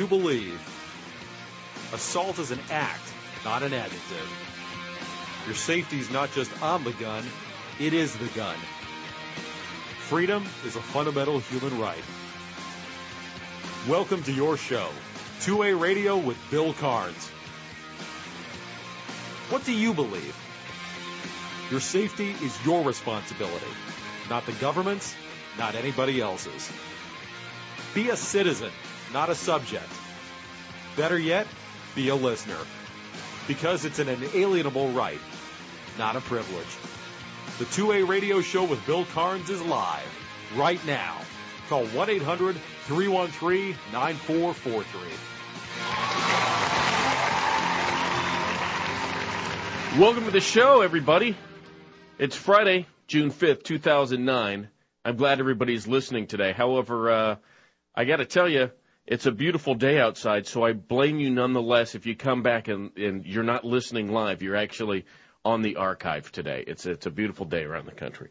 believe? Assault is an act, not an adjective. Your safety is not just on the gun, it is the gun. Freedom is a fundamental human right. Welcome to your show, 2A Radio with Bill Carnes. What do you believe? Your safety is your responsibility, not the government's, not anybody else's. Be a citizen, not a subject. Better yet, be a listener, because it's an inalienable right, not a privilege. The 2A Radio Show with Bill Carnes is live right now. Call 1-800-313-9443. Welcome to the show, everybody. It's Friday, June 5th, 2009. I'm glad everybody's listening today. However, I got to tell you, it's a beautiful day outside, so I blame you nonetheless if you come back and you're not listening live. You're actually on the archive today. It's a beautiful day around the country.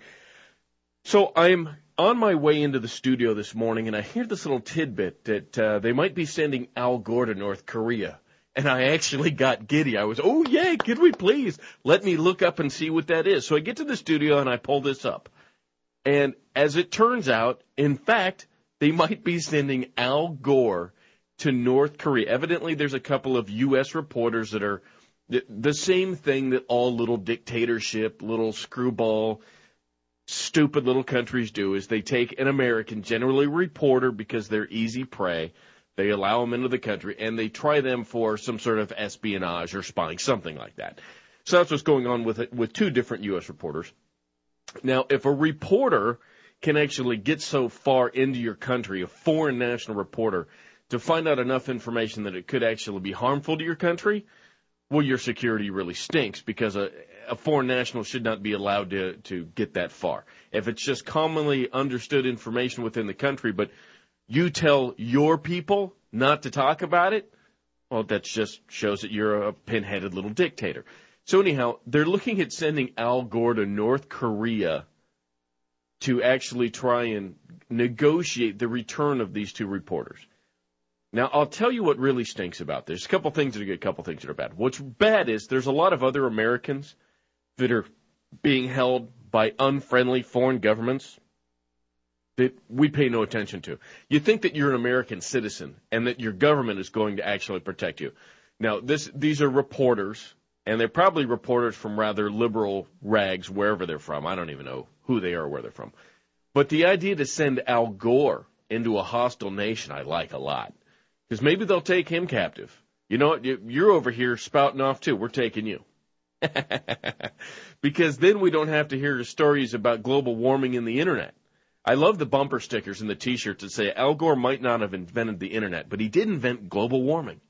So I'm on my way into the studio this morning, and I hear this little tidbit that they might be sending Al Gore to North Korea. And I actually got giddy. I was, oh, yeah, could we please? Let me look up and see what that is. So I get to the studio, and I pull this up. And as it turns out, in fact, they might be sending Al Gore to North Korea. Evidently, there's a couple of U.S. reporters that are the same thing that all little dictatorship, little screwball, stupid little countries do, is they take an American, generally a reporter because they're easy prey, they allow them into the country, and they try them for some sort of espionage or spying, something like that. So that's what's going on with two different U.S. reporters. Now, if a reporter can actually get so far into your country, a foreign national reporter, to find out enough information that it could actually be harmful to your country, well, your security really stinks because a foreign national should not be allowed to get that far. If it's just commonly understood information within the country, but you tell your people not to talk about it, well, that just shows that you're a pin-headed little dictator. So anyhow, they're looking at sending Al Gore to North Korea to actually try and negotiate the return of these two reporters. Now, I'll tell you what really stinks about this. A couple things that are good, a couple things that are bad. What's bad is there's a lot of other Americans that are being held by unfriendly foreign governments that we pay no attention to. You think that you're an American citizen and that your government is going to actually protect you. Now, these are reporters, and they're probably reporters from rather liberal rags, wherever they're from. I don't even know who they are or where they're from. But the idea to send Al Gore into a hostile nation I like a lot. Because maybe they'll take him captive. You know what? You're over here spouting off, too. We're taking you. Because then we don't have to hear the stories about global warming in the Internet. I love the bumper stickers and the T-shirts that say Al Gore might not have invented the Internet, but he did invent global warming.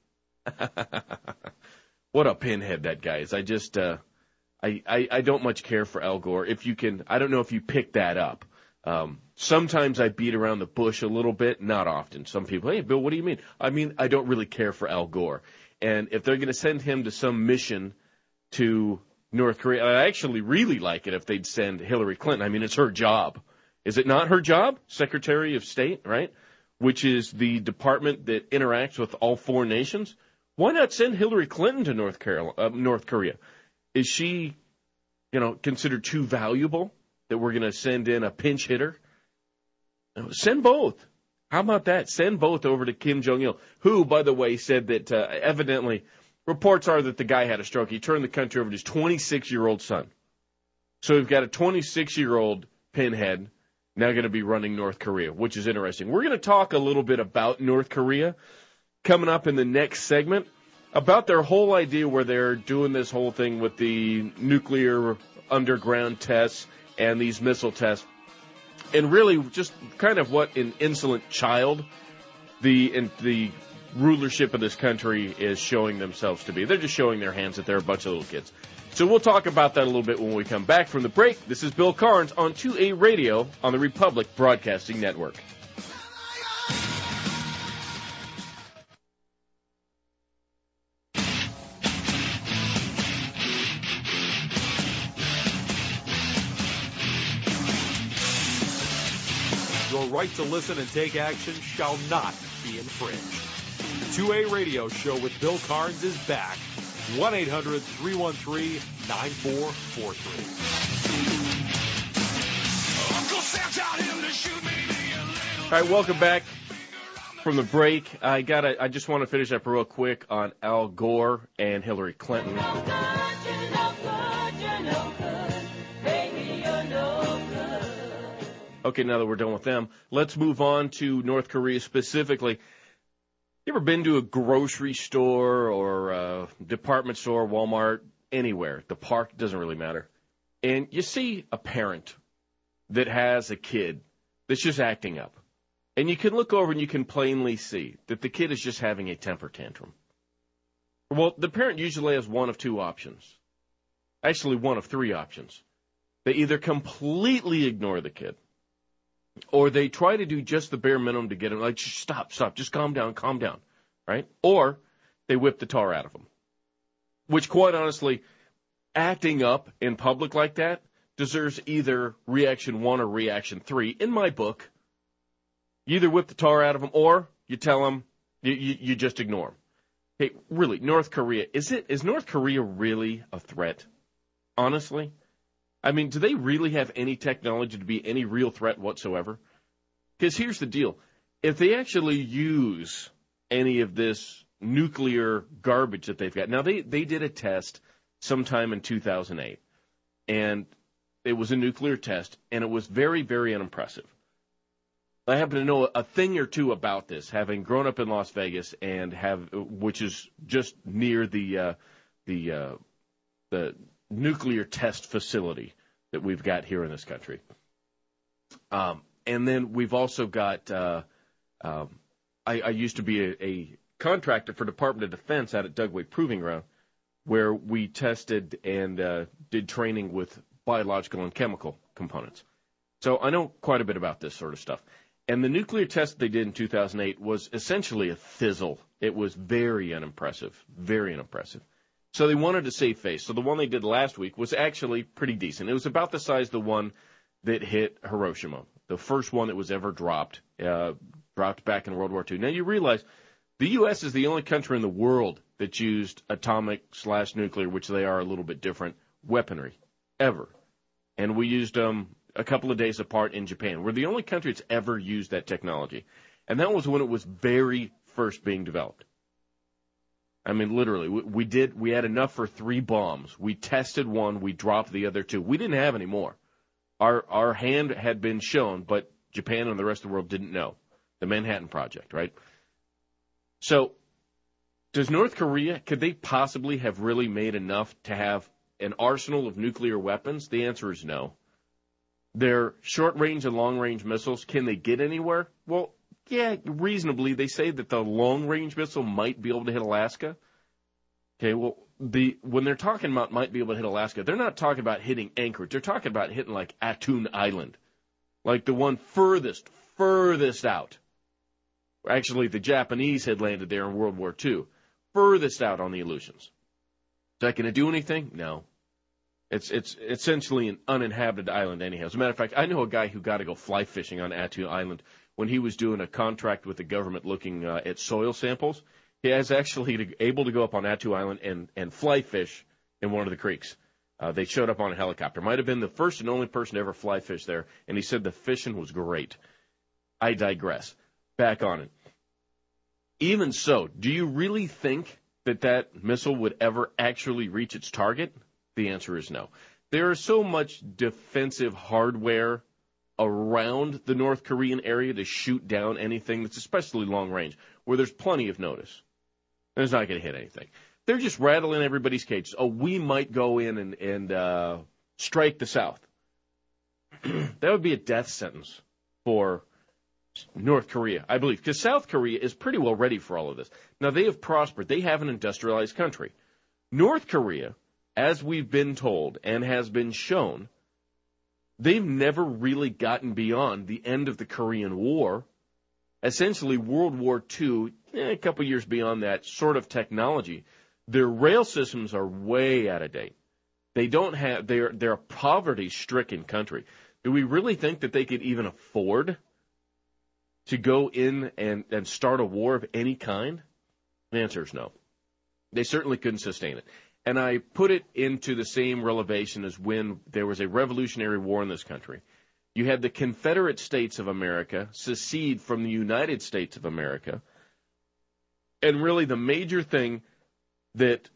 What a pinhead that guy is. I don't much care for Al Gore. If you can, I don't know if you pick that up. Sometimes I beat around the bush a little bit, not often. Some people, hey, Bill, what do you mean? I mean, I don't really care for Al Gore. And if they're going to send him to some mission to North Korea, I actually really like it if they'd send Hillary Clinton. I mean, it's her job. Is it not her job? Secretary of State, right? Which is the department that interacts with all foreign nations. Why not send Hillary Clinton to North Korea? Is she, considered too valuable that we're going to send in a pinch hitter? Send both. How about that? Send both over to Kim Jong-il, who, by the way, said that evidently reports are that the guy had a stroke. He turned the country over to his 26-year-old son. So we've got a 26-year-old pinhead now going to be running North Korea, which is interesting. We're going to talk a little bit about North Korea coming up in the next segment, about their whole idea where they're doing this whole thing with the nuclear underground tests and these missile tests. And really just kind of what an insolent child the rulership of this country is showing themselves to be. They're just showing their hands that they're a bunch of little kids. So we'll talk about that a little bit when we come back from the break. This is Bill Carnes on 2A Radio on the Republic Broadcasting Network. Your right to listen and take action shall not be infringed. 2A Radio Show with Bill Carnes is back. 1-800-313-9443. All right, welcome back from the break. I just want to finish up real quick on Al Gore and Hillary Clinton. Okay, now that we're done with them, let's move on to North Korea specifically. You ever been to a grocery store or a department store, Walmart, anywhere, the park, doesn't really matter, and you see a parent that has a kid that's just acting up, and you can look over and you can plainly see that the kid is just having a temper tantrum. Well, the parent usually has one of two options. Actually, one of three options. They either completely ignore the kid, or they try to do just the bare minimum to get him, like, stop, just calm down, right? Or they whip the tar out of him, which, quite honestly, acting up in public like that deserves either reaction 1 or reaction 3. In my book, you either whip the tar out of him or you tell him, you just ignore him. Hey, really, North Korea, is North Korea really a threat? Honestly? I mean, do they really have any technology to be any real threat whatsoever? Because here's the deal. If they actually use any of this nuclear garbage that they've got. Now, they did a test sometime in 2008, and it was a nuclear test, and it was very, very unimpressive. I happen to know a thing or two about this, having grown up in Las Vegas and which is just near the nuclear test facility that we've got here in this country. And then we've also got, I used to be a contractor for Department of Defense out at Dugway Proving Ground, where we tested and did training with biological and chemical components. So I know quite a bit about this sort of stuff. And the nuclear test they did in 2008 was essentially a fizzle. It was very unimpressive, very unimpressive. So they wanted to save face. So the one they did last week was actually pretty decent. It was about the size of the one that hit Hiroshima, the first one that was ever dropped back in World War II. Now you realize the U.S. is the only country in the world that used atomic/nuclear, which they are a little bit different, weaponry, ever. And we used them a couple of days apart in Japan. We're the only country that's ever used that technology. And that was when it was very first being developed. I mean, literally, we had enough for 3 bombs. We tested one, we dropped the other 2. We didn't have any more. Our hand had been shown, but Japan and the rest of the world didn't know. The Manhattan Project, right? So, does North Korea, could they possibly have really made enough to have an arsenal of nuclear weapons? The answer is no. Their short-range and long-range missiles, can they get anywhere? Well, yeah, reasonably. They say that the long-range missile might be able to hit Alaska. Okay, well, when they're talking about might be able to hit Alaska, they're not talking about hitting Anchorage. They're talking about hitting, like, Atun Island, like the one furthest out. Actually, the Japanese had landed there in World War II, furthest out on the Aleutians. Is that going to do anything? No. It's essentially an uninhabited island anyhow. As a matter of fact, I know a guy who got to go fly fishing on Attu Island when he was doing a contract with the government looking at soil samples. He was actually able to go up on Attu Island and fly fish in one of the creeks. They showed up on a helicopter. Might have been the first and only person to ever fly fish there, and he said the fishing was great. I digress. Back on it. Even so, do you really think that missile would ever actually reach its target? The answer is no. There is so much defensive hardware around the North Korean area to shoot down anything that's especially long range, where there's plenty of notice. And it's not going to hit anything. They're just rattling everybody's cages. Oh, we might go in and strike the South. That would be a death sentence for North Korea, I believe, because South Korea is pretty well ready for all of this. Now, they have prospered. They have an industrialized country. North Korea, as we've been told and has been shown, they've never really gotten beyond the end of the Korean War. Essentially, World War II, a couple years beyond that sort of technology. Their rail systems are way out of date. They're a poverty-stricken country. Do we really think that they could even afford to go in and start a war of any kind? The answer is no. They certainly couldn't sustain it. And I put it into the same relevation as when there was a Revolutionary War in this country. You had the Confederate States of America secede from the United States of America. And really the major thing that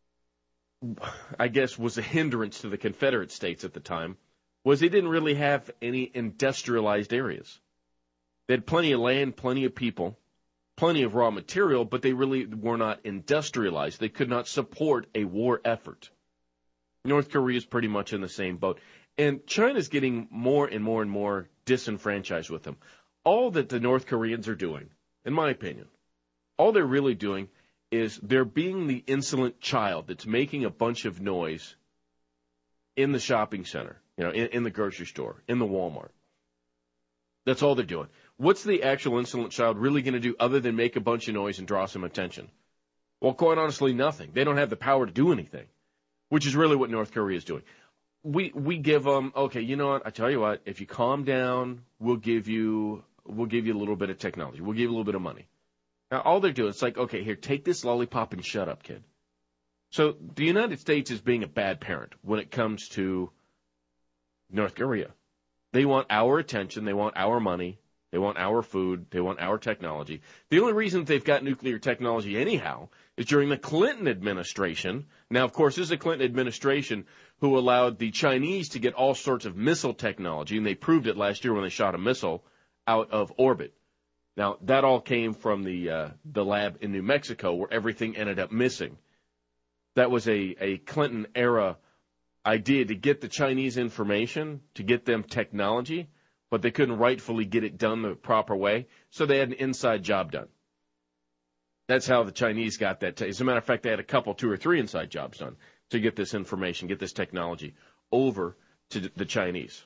I guess was a hindrance to the Confederate States at the time was they didn't really have any industrialized areas. They had plenty of land, plenty of people, plenty of raw material, but they really were not industrialized. They could not support a war effort. North Korea is pretty much in the same boat. And China's getting more and more and more disenfranchised with them. All that the North Koreans are doing, in my opinion, all they're really doing is they're being the insolent child that's making a bunch of noise in the shopping center, in the grocery store, in the Walmart. That's all they're doing. What's the actual insolent child really going to do other than make a bunch of noise and draw some attention? Well, quite honestly, nothing. They don't have the power to do anything, which is really what North Korea is doing. We give them, okay, you know what? I tell you what, if you calm down, we'll give you a little bit of technology. We'll give you a little bit of money. Now, all they're doing, it's like, okay, here, take this lollipop and shut up, kid. So the United States is being a bad parent when it comes to North Korea. They want our attention. They want our money. They want our food. They want our technology. The only reason they've got nuclear technology anyhow is during the Clinton administration. Now, of course, this is a Clinton administration who allowed the Chinese to get all sorts of missile technology, and they proved it last year when they shot a missile out of orbit. Now, that all came from the lab in New Mexico where everything ended up missing. That was a Clinton-era idea to get the Chinese information, to get them technology, but they couldn't rightfully get it done the proper way, so they had an inside job done. That's how the Chinese got that. As a matter of fact, they had a couple, 2 or 3 inside jobs done to get this information, get this technology over to the Chinese.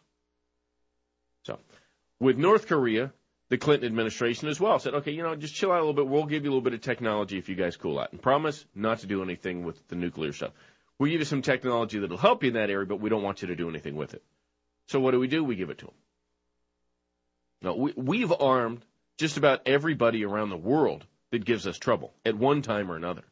So, with North Korea, the Clinton administration as well said, okay, just chill out a little bit. We'll give you a little bit of technology if you guys cool out. And promise not to do anything with the nuclear stuff. We'll give you some technology that'll help you in that area, but we don't want you to do anything with it. So what do? We give it to them. Now, we've armed just about everybody around the world that gives us trouble at one time or another.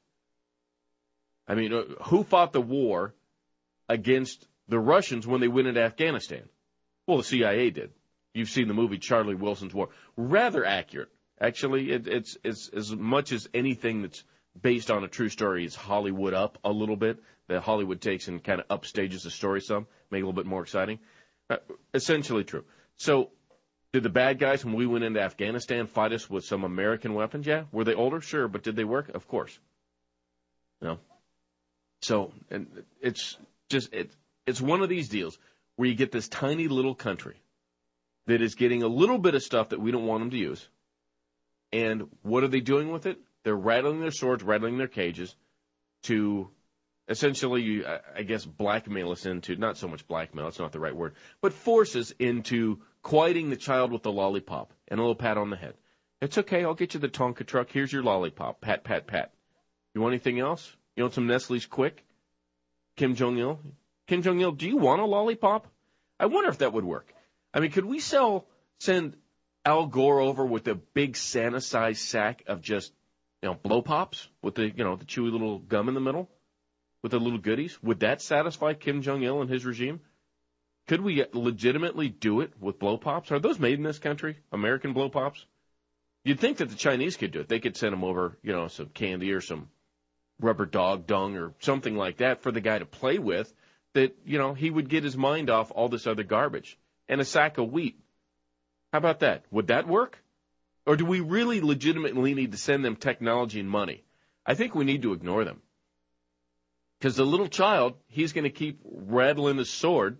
I mean, who fought the war against the Russians when they went into Afghanistan? Well, the CIA did. You've seen the movie Charlie Wilson's War. Rather accurate. Actually, it's as much as anything that's based on a true story is Hollywood up a little bit. That Hollywood takes and kind of upstages the story some, make it a little bit more exciting. Essentially true. So, did the bad guys, when we went into Afghanistan, fight us with some American weapons? Yeah. Were they older? Sure. But did they work? Of course. No. So, and it's one of these deals where you get this tiny little country that is getting a little bit of stuff that we don't want them to use. And what are they doing with it? They're rattling their swords, rattling their cages to essentially, I guess, blackmail us into, not so much blackmail, it's not the right word, but force us into quieting the child with the lollipop and a little pat on the head. It's okay, I'll get you the Tonka truck. Here's your lollipop. Pat, pat, pat. You want anything else? You want some Nestle's Quick? Kim Jong-il? Kim Jong-il, do you want a lollipop? I wonder if that would work. I mean, could we send Al Gore over with a big Santa-sized sack of just, blow pops with the, the chewy little gum in the middle with the little goodies? Would that satisfy Kim Jong-il and his regime? Could we legitimately do it with blow pops? Are those made in this country? American blow pops? You'd think that the Chinese could do it. They could send them over, some candy or some rubber dog dung or something like that for the guy to play with that, he would get his mind off all this other garbage. And a sack of wheat. How about that? Would that work? Or do we really legitimately need to send them technology and money? I think we need to ignore them. Because the little child, he's going to keep rattling his sword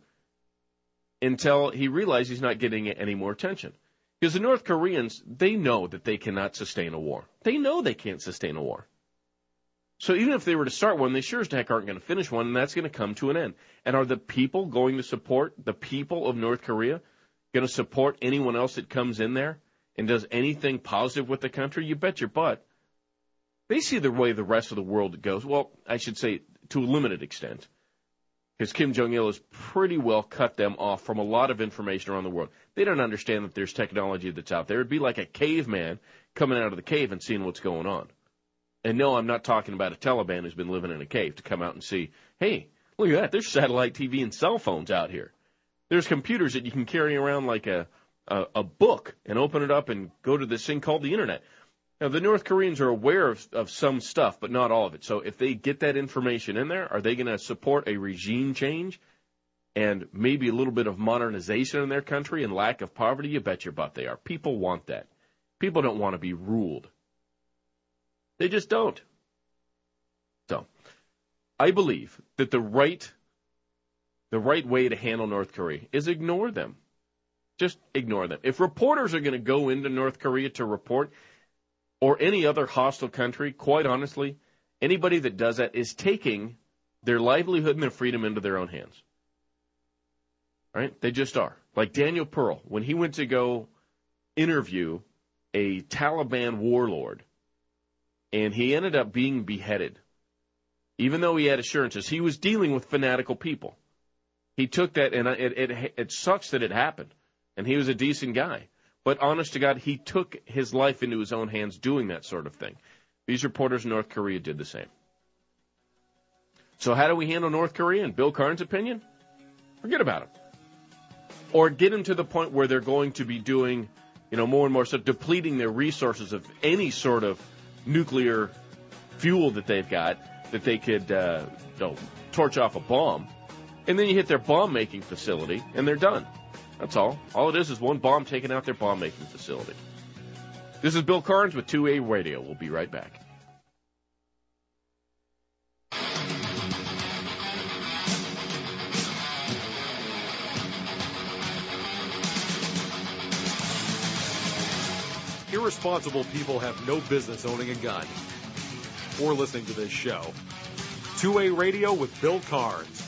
until he realizes he's not getting any more attention. Because the North Koreans, they know that they cannot sustain a war. They know they can't sustain a war. So even if they were to start one, they sure as heck aren't going to finish one, and that's going to come to an end. And are the people going to support, the people of North Korea, going to support anyone else that comes in there and does anything positive with the country? You bet your butt. They see the way the rest of the world goes. Well, I should say to a limited extent. Because Kim Jong-il has pretty well cut them off from a lot of information around the world. They don't understand that there's technology that's out there. It'd be like a caveman coming out of the cave and seeing what's going on. And no, I'm not talking about a Taliban who's been living in a cave to come out and see, hey, look at that, there's satellite TV and cell phones out here. There's computers that you can carry around like a book and open it up and go to this thing called the Internet. Now, the North Koreans are aware of some stuff, but not all of it. So if they get that information in there, are they going to support a regime change and maybe a little bit of modernization in their country and lack of poverty? You bet your butt they are. People want that. People don't want to be ruled. They just don't. So I believe that the right way to handle North Korea is ignore them. Just ignore them. If reporters are going to go into North Korea to report, or any other hostile country, quite honestly, anybody that does that is taking their livelihood and their freedom into their own hands. Right? They just are. Like Daniel Pearl, when he went to go interview a Taliban warlord, and he ended up being beheaded, even though he had assurances. He was dealing with fanatical people. He took that, and it sucks that it happened, and he was a decent guy. But honest to God, he took his life into his own hands doing that sort of thing. These reporters in North Korea did the same. So how do we handle North Korea, in Bill Carnes' opinion? Forget about it. Or get them to the point where they're going to be doing, more and more stuff, depleting their resources of any sort of nuclear fuel that they've got, that they could torch off a bomb. And then you hit their bomb-making facility, and they're done. That's all. All it is one bomb taking out their bomb-making facility. This is Bill Carnes with 2A Radio. We'll be right back. Irresponsible people have no business owning a gun or listening to this show. 2A Radio with Bill Carnes.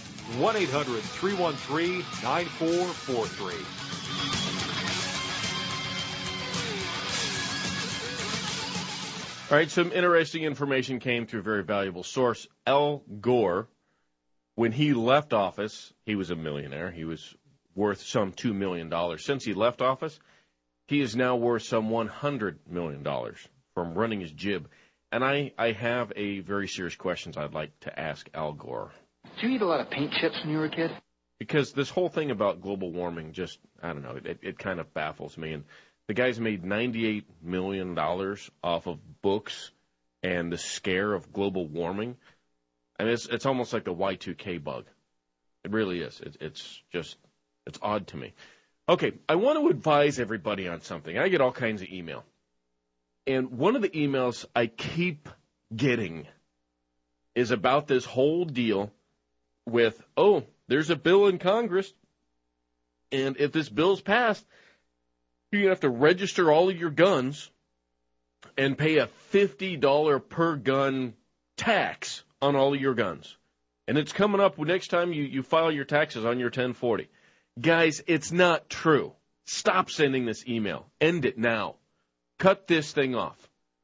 1-800-313-9443. All right, some interesting information came through a very valuable source. Al Gore, when he left office, he was a millionaire. He was worth some $2 million. Since he left office, he is now worth some $100 million from running his jib. And I have a very serious question I'd like to ask Al Gore. Did you eat a lot of paint chips when you were a kid? Because this whole thing about global warming just, I don't know, it kind of baffles me. And the guy's made $98 million off of books and the scare of global warming. I mean, it's almost like the Y2K bug. It really is. It's odd to me. Okay, I want to advise everybody on something. I get all kinds of email. And one of the emails I keep getting is about this whole deal with, there's a bill in Congress, and if this bill's passed, you're going to have to register all of your guns and pay a $50 per gun tax on all of your guns. And it's coming up next time you file your taxes on your 1040. Guys, it's not true. Stop sending this email. End it now. Cut this thing off.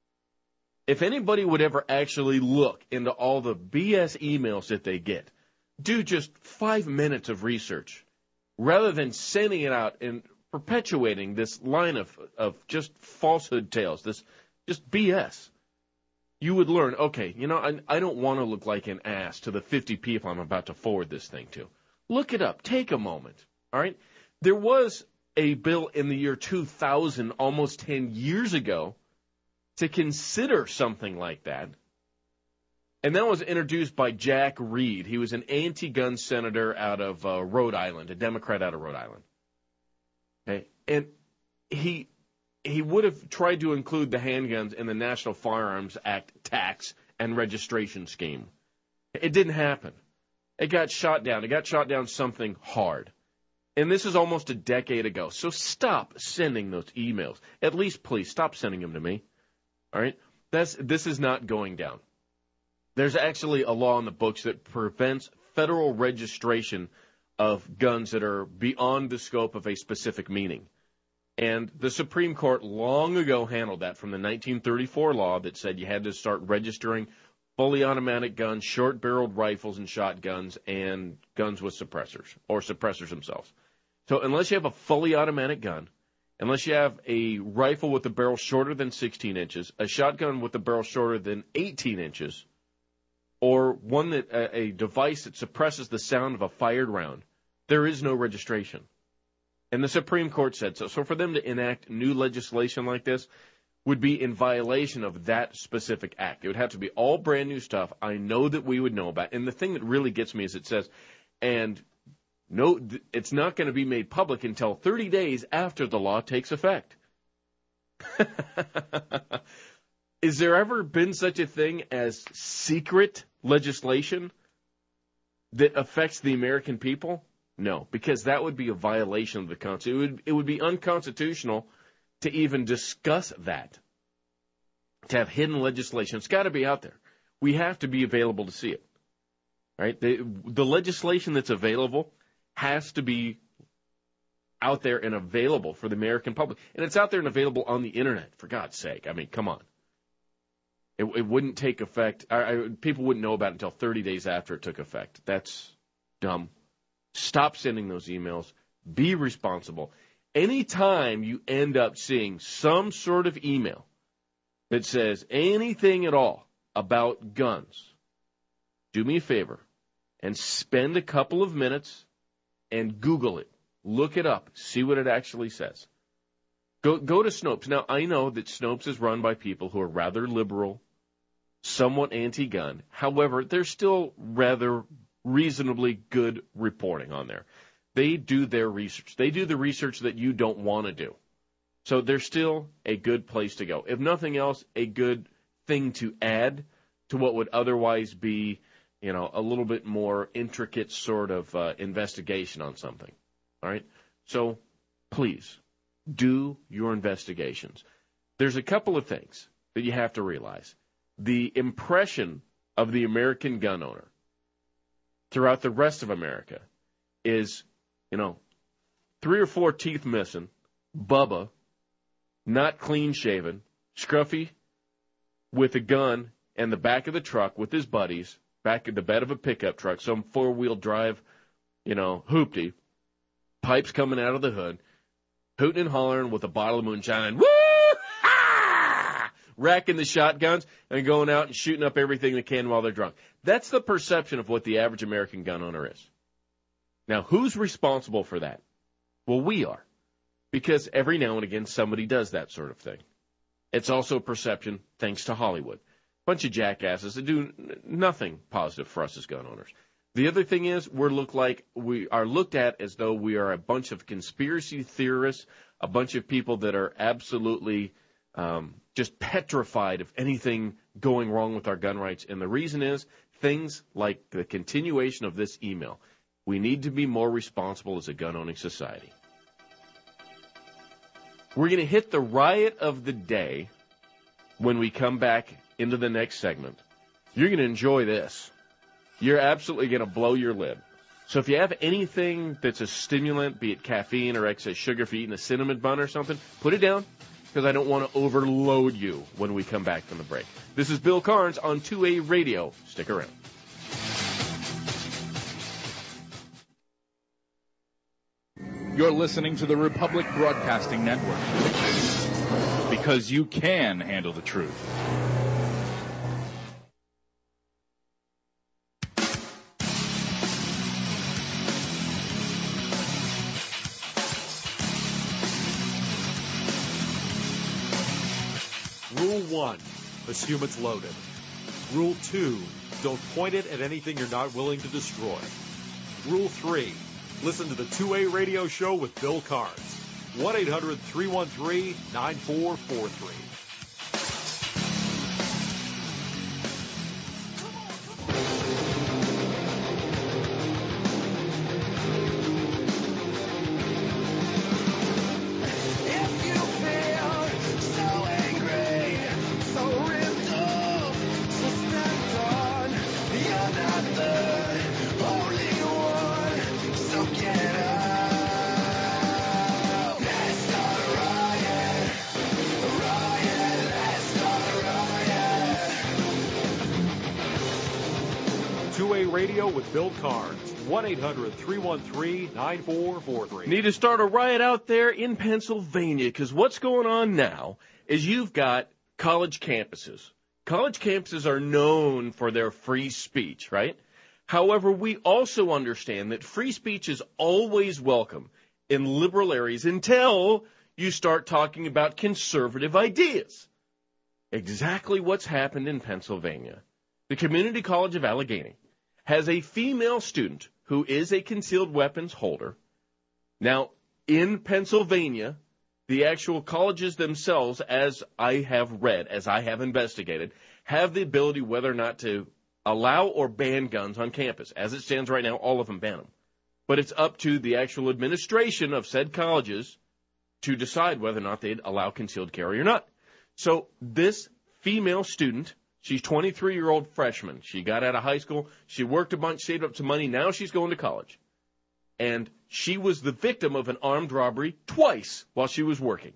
If anybody would ever actually look into all the BS emails that they get, do just 5 minutes of research rather than sending it out and perpetuating this line of just falsehood tales, this just BS. You would learn, okay, I don't want to look like an ass to the 50 people I'm about to forward this thing to. Look it up. Take a moment. All right? There was a bill in the year 2000, almost 10 years ago, to consider something like that. And that was introduced by Jack Reed. He was an anti-gun senator out of Rhode Island, a Democrat out of Rhode Island. Okay? And he would have tried to include the handguns in the National Firearms Act tax and registration scheme. It didn't happen. It got shot down. It got shot down something hard. And this is almost a decade ago. So stop sending those emails. At least, please, stop sending them to me. All right? This is not going down. There's actually a law in the books that prevents federal registration of guns that are beyond the scope of a specific meaning. And the Supreme Court long ago handled that from the 1934 law that said you had to start registering fully automatic guns, short-barreled rifles and shotguns, and guns with suppressors, or suppressors themselves. So unless you have a fully automatic gun unless you have a rifle with a barrel shorter than 16 inches, a shotgun with a barrel shorter than 18 inches, or one that a device that suppresses the sound of a fired round, there is no registration. And the Supreme Court said so. So for them to enact new legislation like this would be in violation of that specific act. It would have to be all brand new stuff I know that we would know about. And the thing that really gets me is it says, and no, it's not going to be made public until 30 days after the law takes effect. Is there ever been such a thing as secret legislation that affects the American people? No, because that would be a violation of the Constitution. It would be unconstitutional to even discuss that, to have hidden legislation. It's got to be out there. We have to be available to see it, right? The legislation that's available has to be out there and available for the American public. And it's out there and available on the Internet, for God's sake. I mean, come on. It wouldn't take effect. People wouldn't know about it until 30 days after it took effect. That's dumb. Stop sending those emails. Be responsible. Anytime you end up seeing some sort of email that says anything at all about guns, do me a favor and spend a couple of minutes and Google it. Look it up. See what it actually says. Go to Snopes. Now, I know that Snopes is run by people who are rather liberal, somewhat anti-gun. However, there's still rather reasonably good reporting on there. They do their research. They do the research that you don't want to do. So they're still a good place to go. If nothing else, a good thing to add to what would otherwise be, a little bit more intricate sort of investigation on something. All right? So please do your investigations. There's a couple of things that you have to realize. The impression of the American gun owner throughout the rest of America is, 3 or 4 teeth missing, Bubba, not clean-shaven, scruffy, with a gun in the back of the truck with his buddies, back in the bed of a pickup truck, some four-wheel drive, hoopty, pipes coming out of the hood, hooting and hollering with a bottle of moonshine, woo! Ha! Racking the shotguns and going out and shooting up everything they can while they're drunk. That's the perception of what the average American gun owner is. Now, who's responsible for that? Well, we are, because every now and again somebody does that sort of thing. It's also a perception thanks to Hollywood. Bunch of jackasses that do nothing positive for us as gun owners. The other thing is we are looked at as though we are a bunch of conspiracy theorists, a bunch of people that are absolutely just petrified of anything going wrong with our gun rights. And the reason is things like the continuation of this email. We need to be more responsible as a gun-owning society. We're going to hit the riot of the day when we come back into the next segment. You're going to enjoy this. You're absolutely going to blow your lid. So if you have anything that's a stimulant, be it caffeine or excess sugar, if you're eating a cinnamon bun or something, put it down, because I don't want to overload you when we come back from the break. This is Bill Carnes on 2A Radio. Stick around. You're listening to the Republic Broadcasting Network, because you can handle the truth. Rule 1, assume it's loaded. Rule 2, don't point it at anything you're not willing to destroy. Rule 3, listen to the 2A Radio Show with Bill Carnes. 1-800-313-9443. Right. Two-Way Radio with Bill Carnes. 1-800-313-9443. Need to start a riot out there in Pennsylvania, because what's going on now is you've got college campuses. College campuses are known for their free speech, right? However, we also understand that free speech is always welcome in liberal areas until you start talking about conservative ideas. Exactly what's happened in Pennsylvania. The Community College of Allegheny has a female student who is a concealed weapons holder. Now, in Pennsylvania, the actual colleges themselves, as I have read, as I have investigated, have the ability whether or not to allow or ban guns on campus. As it stands right now, all of them ban them. But it's up to the actual administration of said colleges to decide whether or not they'd allow concealed carry or not. So this female student, she's 23-year-old freshman. She got out of high school. She worked a bunch, saved up some money. Now she's going to college. And she was the victim of an armed robbery twice while she was working.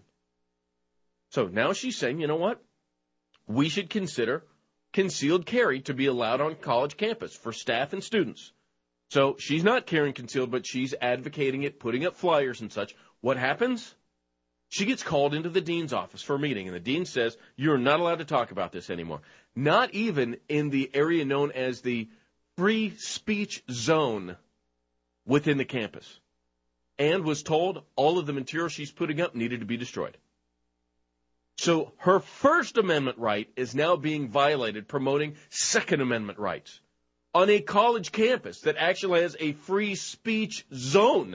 So now she's saying, you know what? We should consider concealed carry to be allowed on college campus for staff and students. So she's not carrying concealed, but she's advocating it, putting up flyers and such. What happens? She gets called into the dean's office for a meeting, and the dean says, you're not allowed to talk about this anymore. Not even in the area known as the free speech zone within the campus. And was told all of the material she's putting up needed to be destroyed. So her First Amendment right is now being violated, promoting Second Amendment rights on a college campus that actually has a free speech zone.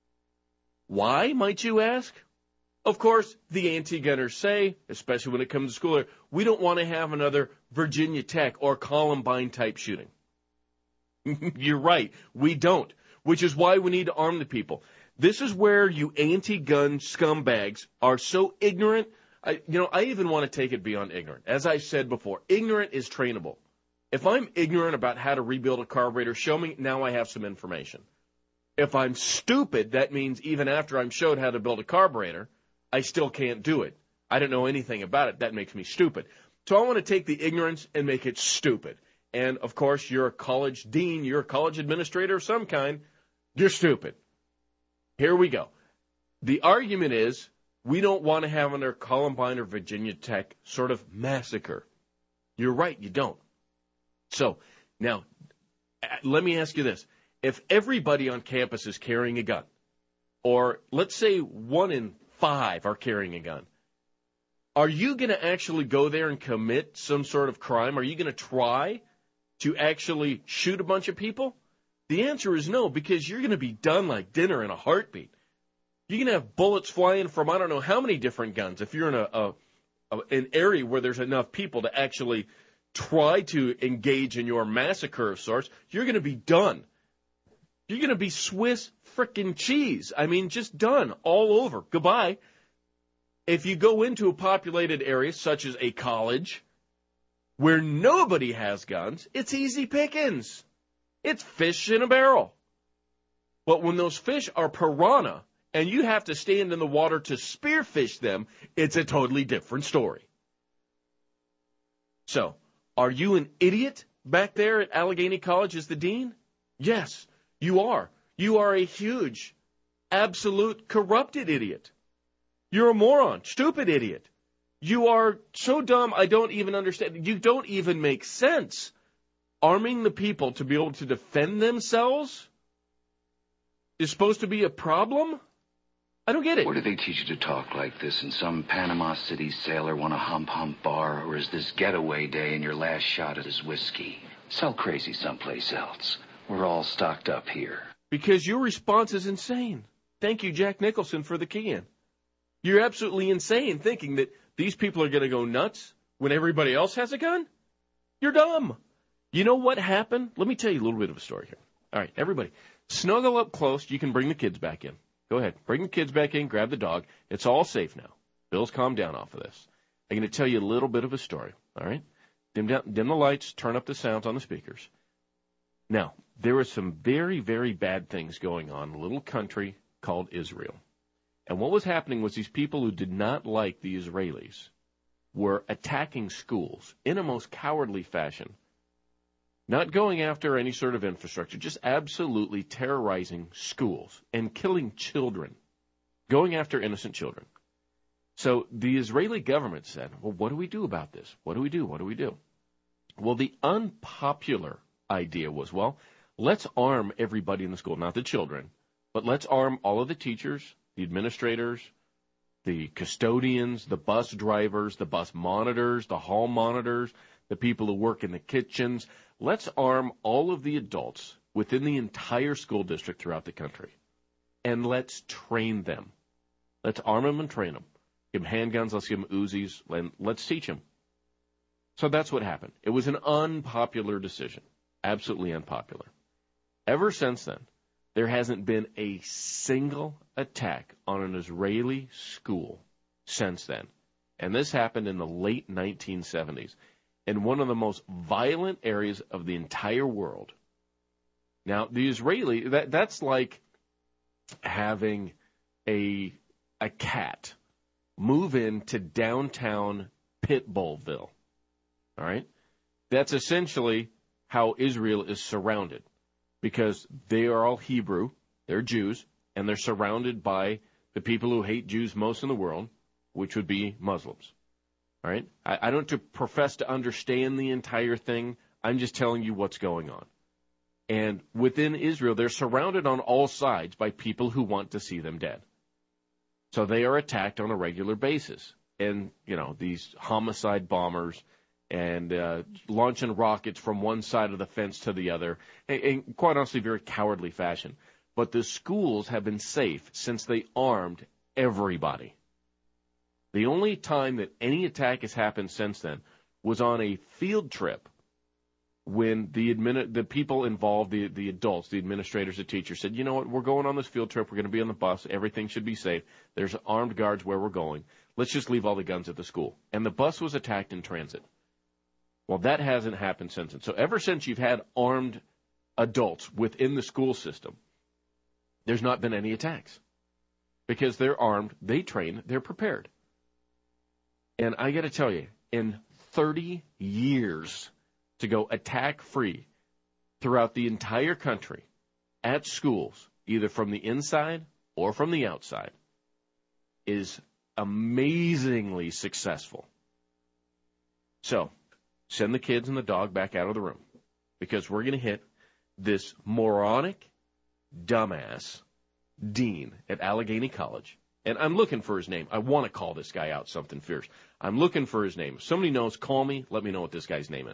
Why, might you ask? Of course, the anti-gunners say, especially when it comes to school, we don't want to have another Virginia Tech or Columbine-type shooting. You're right, we don't, which is why we need to arm the people. This is where you anti-gun scumbags are so ignorant. I even want to take it beyond ignorant. As I said before, ignorant is trainable. If I'm ignorant about how to rebuild a carburetor, show me, now I have some information. If I'm stupid, that means even after I'm showed how to build a carburetor, I still can't do it. I don't know anything about it. That makes me stupid. So I want to take the ignorance and make it stupid. And, of course, you're a college dean, you're a college administrator of some kind, you're stupid. Here we go. The argument is we don't want to have another Columbine or Virginia Tech sort of massacre. You're right, you don't. So, now, let me ask you this. If everybody on campus is carrying a gun, or let's say 1 in 5 are carrying a gun, are you going to actually go there and commit some sort of crime? Are you going to try to actually shoot a bunch of people? The answer is no, because you're going to be done like dinner in a heartbeat. You're going to have bullets flying from I don't know how many different guns. If you're in an area where there's enough people to actually try to engage in your massacre of sorts, you're going to be done. You're going to be Swiss frickin' cheese. I mean, just done all over. Goodbye. If you go into a populated area such as a college where nobody has guns, it's easy pickings. It's fish in a barrel. But when those fish are piranha and you have to stand in the water to spearfish them, it's a totally different story. So, are you an idiot back there at Allegheny College as the dean? Yes, you are. You are a huge, absolute, corrupted idiot. You're a moron, stupid idiot. You are so dumb, I don't even understand. You don't even make sense. Arming the people to be able to defend themselves is supposed to be a problem? I don't get it. Where do they teach you to talk like this? In some Panama City sailor want a hump bar? Or is this getaway day and your last shot at his whiskey? Sell crazy someplace else. We're all stocked up here. Because your response is insane. Thank you, Jack Nicholson, for the key-in. You're absolutely insane thinking that these people are going to go nuts when everybody else has a gun? You're dumb. You know what happened? Let me tell you a little bit of a story here. All right, everybody, snuggle up close. You can bring the kids back in. Go ahead. Bring the kids back in. Grab the dog. It's all safe now. Bill's calmed down off of this. I'm going to tell you a little bit of a story. All right? Dim the lights. Turn up the sounds on the speakers. Now, there were some very, very bad things going on in a little country called Israel. And what was happening was these people who did not like the Israelis were attacking schools in a most cowardly fashion Not going after any sort of infrastructure, just absolutely terrorizing schools and killing children, going after innocent children. So the Israeli government said, well, what do we do about this? What do we do? What do we do? Well, the unpopular idea was, well, let's arm everybody in the school, not the children, but let's arm all of the teachers, the administrators, the custodians, the bus drivers, the bus monitors, the hall monitors, the people who work in the kitchens. Let's arm all of the adults within the entire school district throughout the country, and let's train them. Let's arm them and train them. Give them handguns, let's give them Uzis, and let's teach them. So that's what happened. It was an unpopular decision, absolutely unpopular. Ever since then, there hasn't been a single attack on an Israeli school since then. And this happened in the late 1970s in one of the most violent areas of the entire world. Now, the Israeli, that's like having a cat move into downtown Pitbullville. All right? That's essentially how Israel is surrounded, because they are all Hebrew, they're Jews, and they're surrounded by the people who hate Jews most in the world, which would be Muslims. All right? I don't profess to understand the entire thing. I'm just telling you what's going on. And within Israel, they're surrounded on all sides by people who want to see them dead. So they are attacked on a regular basis. And, these homicide bombers and launching rockets from one side of the fence to the other, in quite honestly, very cowardly fashion. But the schools have been safe since they armed everybody. The only time that any attack has happened since then was on a field trip when the people involved, the adults, the administrators, the teachers said, you know what, we're going on this field trip, we're going to be on the bus, everything should be safe, there's armed guards where we're going, let's just leave all the guns at the school. And the bus was attacked in transit. Well, that hasn't happened since then. So ever since you've had armed adults within the school system, there's not been any attacks. Because they're armed, they train, they're prepared. And I got to tell you, in 30 years to go attack-free throughout the entire country at schools, either from the inside or from the outside, is amazingly successful. So, send the kids and the dog back out of the room, because we're going to hit this moronic, dumbass dean at Allegheny College. And I'm looking for his name. I want to call this guy out something fierce. I'm looking for his name. If somebody knows, call me. Let me know what this guy's name is.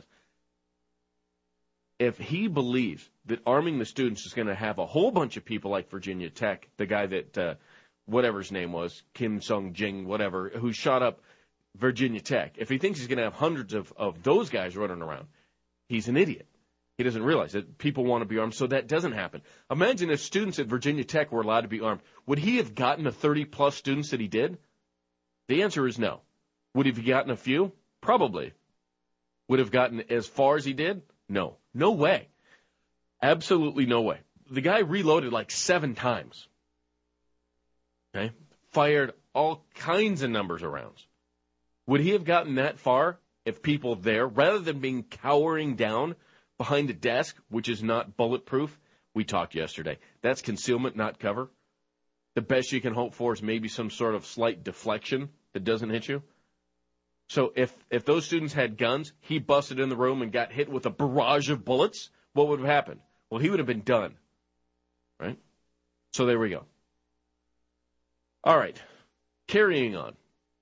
If he believes that arming the students is going to have a whole bunch of people like Virginia Tech, the guy that, whatever his name was, Kim Sung-jing, whatever, who shot up Virginia Tech, if he thinks he's going to have hundreds of those guys running around, he's an idiot. He doesn't realize that people want to be armed, so that doesn't happen. Imagine if students at Virginia Tech were allowed to be armed. Would he have gotten the 30-plus students that he did? The answer is no. Would he have gotten a few? Probably. Would have gotten as far as he did? No. No way. Absolutely no way. The guy reloaded like 7 times. Okay? Fired all kinds of numbers of rounds. Would he have gotten that far if people there, rather than being cowering down behind a desk, which is not bulletproof? We talked yesterday. That's concealment, not cover. The best you can hope for is maybe some sort of slight deflection that doesn't hit you. So if those students had guns, he busted in the room and got hit with a barrage of bullets, what would have happened? Well, he would have been done. Right? So there we go. All right. Carrying on.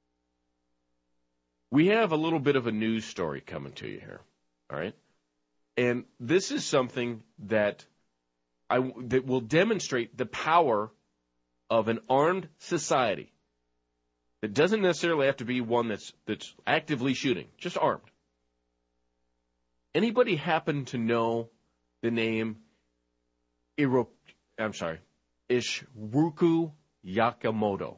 We have a little bit of a news story coming to you here. All right? And this is something that will demonstrate the power of an armed society. It doesn't necessarily have to be one that's actively shooting, just armed. Anybody happen to know the name Ishiroku Yamamoto?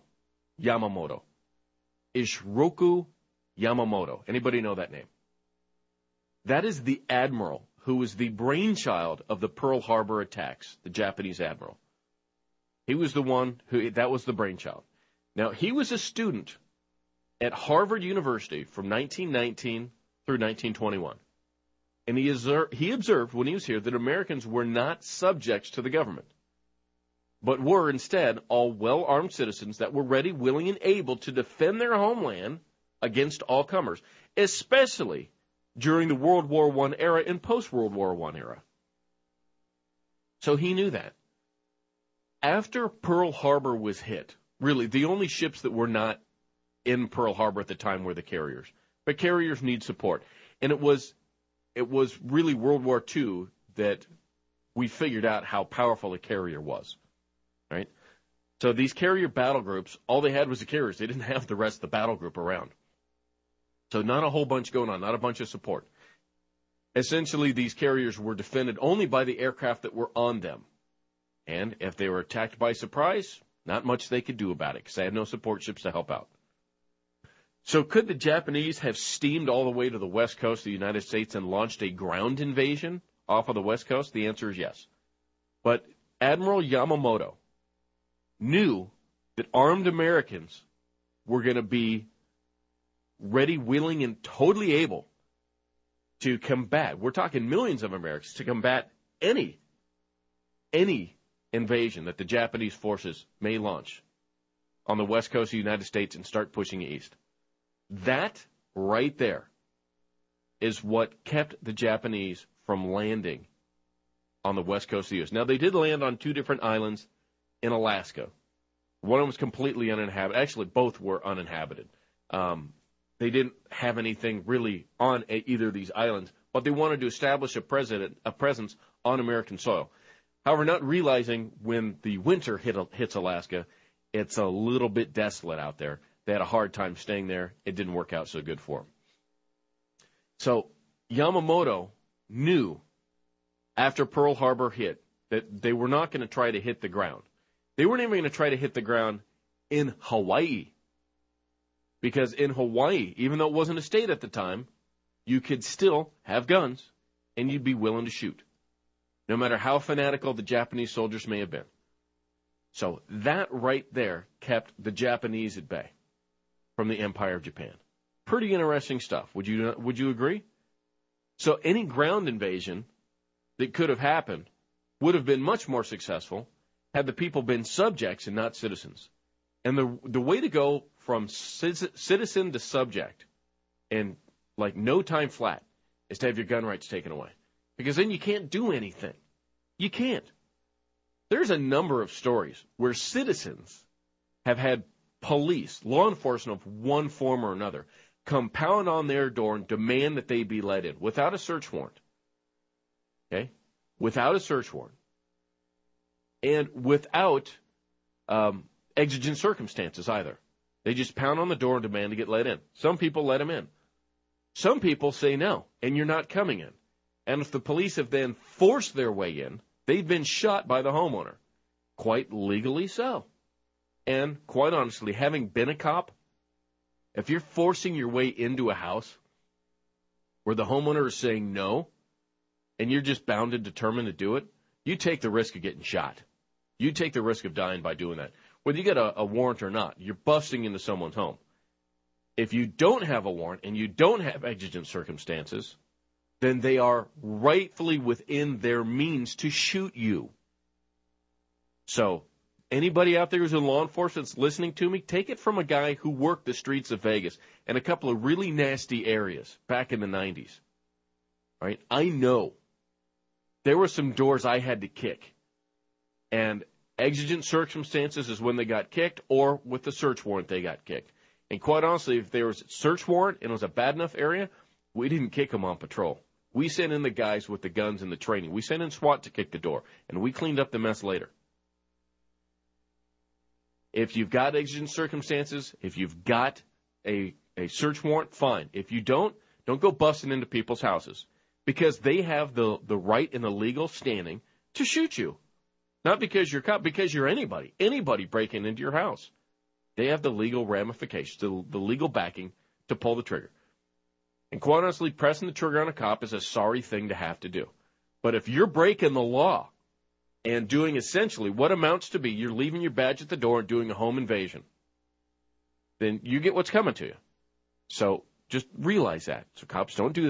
Ishiroku Yamamoto. Anybody know that name? That is the admiral who was the brainchild of the Pearl Harbor attacks, the Japanese admiral. He was the one that was the brainchild. Now, he was a student at Harvard University from 1919 through 1921. And he observed when he was here that Americans were not subjects to the government, but were instead all well-armed citizens that were ready, willing, and able to defend their homeland against all comers, especially during the World War I era and post-World War I era. So he knew that. After Pearl Harbor was hit, really, the only ships that were not in Pearl Harbor at the time were the carriers. But carriers need support. And it was really World War II that we figured out how powerful a carrier was, right? So these carrier battle groups, all they had was the carriers. They didn't have the rest of the battle group around. So not a whole bunch going on, not a bunch of support. Essentially, these carriers were defended only by the aircraft that were on them. And if they were attacked by surprise, not much they could do about it because they had no support ships to help out. So could the Japanese have steamed all the way to the west coast of the United States and launched a ground invasion off of the west coast? The answer is yes. But Admiral Yamamoto knew that armed Americans were going to be ready, willing, and totally able to combat. We're talking millions of Americans to combat any invasion that the Japanese forces may launch on the west coast of the United States and start pushing east. That right there is what kept the Japanese from landing on the west coast of the U.S. Now, they did land on two different islands in Alaska. One of them was completely uninhabited. Actually, both were uninhabited. They didn't have anything really on either of these islands, but they wanted to establish a presence on American soil. However, not realizing when the winter hits Alaska, it's a little bit desolate out there. They had a hard time staying there. It didn't work out so good for them. So Yamamoto knew after Pearl Harbor hit that they were not going to try to hit the ground. They weren't even going to try to hit the ground in Hawaii. Because in Hawaii, even though it wasn't a state at the time, you could still have guns and you'd be willing to shoot, no matter how fanatical the Japanese soldiers may have been. So that right there kept the Japanese at bay from the Empire of Japan. Pretty interesting stuff. Would you agree? So any ground invasion that could have happened would have been much more successful had the people been subjects and not citizens. And the way to go from citizen to subject in like no time flat is to have your gun rights taken away. Because then you can't do anything. You can't. There's a number of stories where citizens have had police, law enforcement of one form or another, come pound on their door and demand that they be let in without a search warrant. Okay? Without a search warrant. And without exigent circumstances either. They just pound on the door and demand to get let in. Some people let them in. Some people say no, and you're not coming in. And if the police have then forced their way in, they've been shot by the homeowner. Quite legally so. And quite honestly, having been a cop, if you're forcing your way into a house where the homeowner is saying no, and you're just bound and determined to do it, you take the risk of getting shot. You take the risk of dying by doing that. Whether you get a warrant or not, you're busting into someone's home. If you don't have a warrant and you don't have exigent circumstances, then they are rightfully within their means to shoot you. So anybody out there who's in law enforcement that's listening to me, take it from a guy who worked the streets of Vegas and a couple of really nasty areas back in the 90s. All right? I know there were some doors I had to kick. And exigent circumstances is when they got kicked, or with the search warrant they got kicked. And quite honestly, if there was a search warrant and it was a bad enough area, we didn't kick them on patrol. We sent in the guys with the guns and the training. We sent in SWAT to kick the door, and we cleaned up the mess later. If you've got exigent circumstances, if you've got a search warrant, fine. If you don't go busting into people's houses, because they have the right and the legal standing to shoot you. Not because you're a cop, because you're anybody. Anybody breaking into your house. They have the legal ramifications, the legal backing to pull the trigger. And quite honestly, pressing the trigger on a cop is a sorry thing to have to do. But if you're breaking the law and doing essentially what amounts to be you're leaving your badge at the door and doing a home invasion, then you get what's coming to you. So just realize that. So cops, don't do that.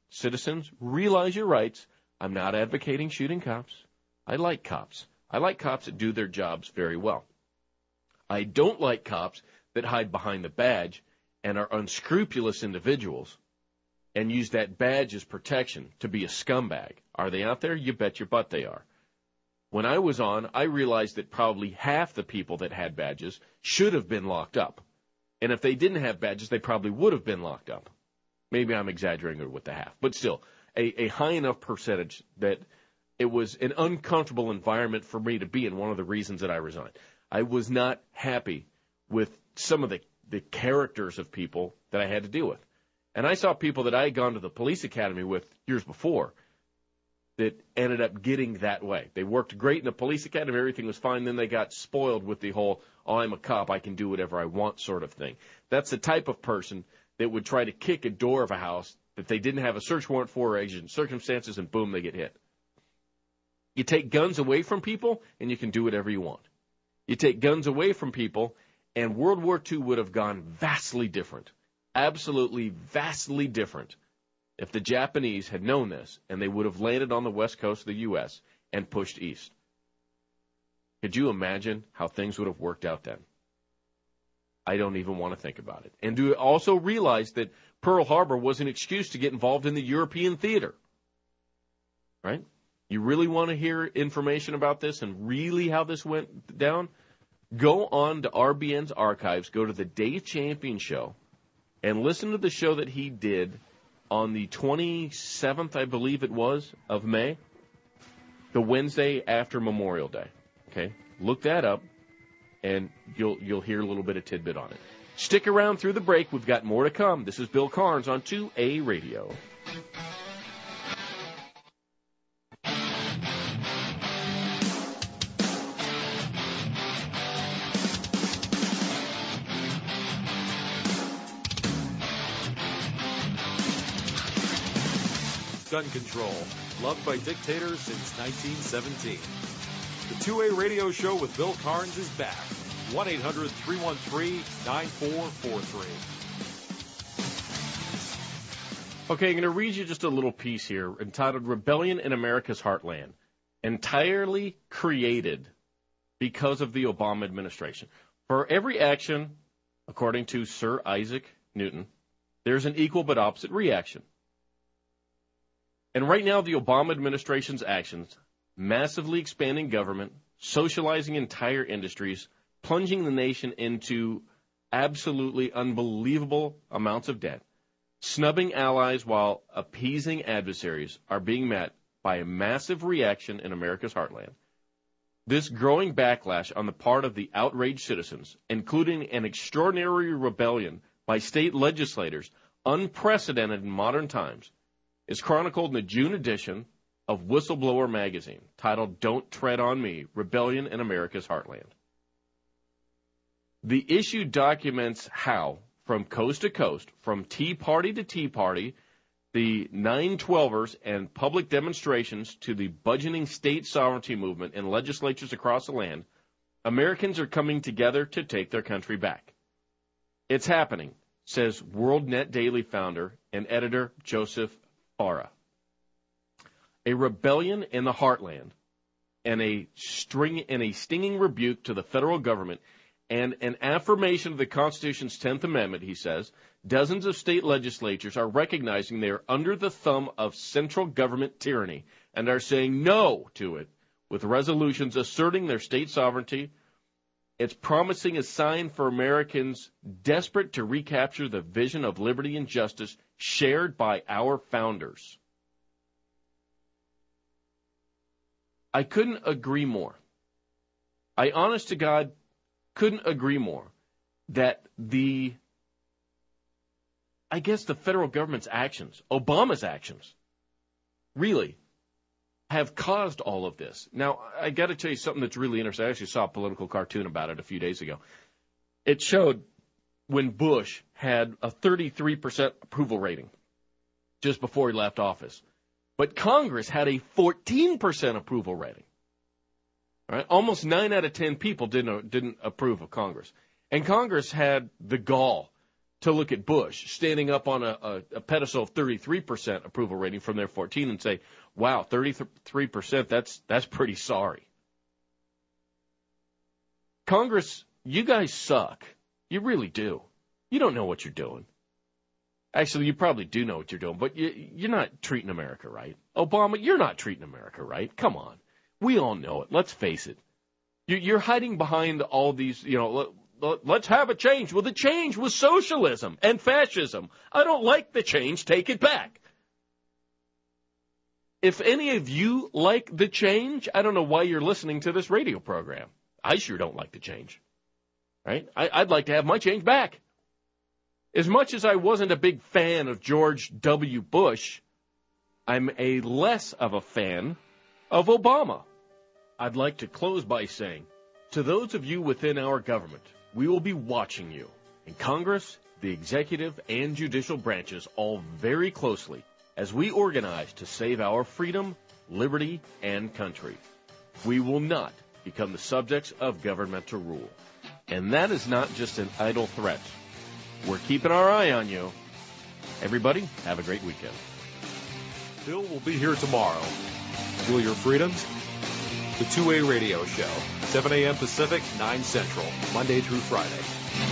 citizens, realize your rights. I'm not advocating shooting cops. I like cops. I like cops that do their jobs very well. I don't like cops that hide behind the badge and are unscrupulous individuals and use that badge as protection to be a scumbag. Are they out there? You bet your butt they are. When I was on, I realized that probably half the people that had badges should have been locked up. And if they didn't have badges, they probably would have been locked up. Maybe I'm exaggerating with the half. But still, a high enough percentage that it was an uncomfortable environment for me to be in, one of the reasons that I resigned. I was not happy with some of the characters of people that I had to deal with. And I saw people that I had gone to the police academy with years before that ended up getting that way. They worked great in the police academy, everything was fine, then they got spoiled with the whole, oh, I'm a cop, I can do whatever I want sort of thing. That's the type of person that would try to kick a door of a house that they didn't have a search warrant for or exigent circumstances, and boom, they get hit. You take guns away from people, and you can do whatever you want. You take guns away from people, and World War II would have gone vastly different, absolutely vastly different, if the Japanese had known this, and they would have landed on the west coast of the U.S. and pushed east. Could you imagine how things would have worked out then? I don't even want to think about it. And do also realize that Pearl Harbor was an excuse to get involved in the European theater. Right? You really want to hear information about this and really how this went down? Go on to RBN's archives, go to the Dave Champion Show, and listen to the show that he did on the 27th, I believe it was, of May, the Wednesday after Memorial Day. Okay? Look that up, and you'll hear a little bit of tidbit on it. Stick around through the break. We've got more to come. This is Bill Carnes on 2A Radio. Gun control, loved by dictators since 1917. The 2A Radio Show with Bill Carnes is back. 1-800-313-9443. Okay, I'm going to read you just a little piece here entitled Rebellion in America's Heartland, entirely created because of the Obama administration. For every action, according to Sir Isaac Newton, there's an equal but opposite reaction. And right now, the Obama administration's actions, massively expanding government, socializing entire industries, plunging the nation into absolutely unbelievable amounts of debt, snubbing allies while appeasing adversaries, are being met by a massive reaction in America's heartland. This growing backlash on the part of the outraged citizens, including an extraordinary rebellion by state legislators, unprecedented in modern times, is chronicled in the June edition of Whistleblower magazine, titled Don't Tread on Me, Rebellion in America's Heartland. The issue documents how, from coast to coast, from Tea Party to Tea Party, the 9/12ers and public demonstrations to the budgeting state sovereignty movement in legislatures across the land, Americans are coming together to take their country back. It's happening, says WorldNet Daily founder and editor Joseph Farah. A rebellion in the heartland and a stinging rebuke to the federal government and an affirmation of the Constitution's 10th Amendment, he says. Dozens of state legislatures are recognizing they are under the thumb of central government tyranny and are saying no to it with resolutions asserting their state sovereignty. It's promising a sign for Americans desperate to recapture the vision of liberty and justice shared by our founders. I couldn't agree more. I, honest to God, couldn't agree more that the federal government's actions, Obama's actions, really have caused all of this. Now, I got to tell you something that's really interesting. I actually saw a political cartoon about it a few days ago. It showed when Bush had a 33% approval rating just before he left office. But Congress had a 14% approval rating. All right? Almost 9 out of 10 people didn't approve of Congress. And Congress had the gall to look at Bush standing up on a pedestal of 33% approval rating from their 14 and say, wow, 33%, that's pretty sorry. Congress, you guys suck. You really do. You don't know what you're doing. Actually, you probably do know what you're doing, but you're not treating America right. Obama, you're not treating America right. Come on. We all know it. Let's face it. You're hiding behind all these, let's have a change. Well, the change was socialism and fascism. I don't like the change. Take it back. If any of you like the change, I don't know why you're listening to this radio program. I sure don't like the change. Right? I'd like to have my change back. As much as I wasn't a big fan of George W. Bush, I'm a less of a fan of Obama. I'd like to close by saying, to those of you within our government, we will be watching you in Congress, the executive, and judicial branches all very closely as we organize to save our freedom, liberty, and country. We will not become the subjects of governmental rule. And that is not just an idle threat. We're keeping our eye on you. Everybody, have a great weekend. Bill will be here tomorrow. Feel your freedoms. The Two-Way Radio Show, 7 a.m. Pacific, 9 Central, Monday through Friday.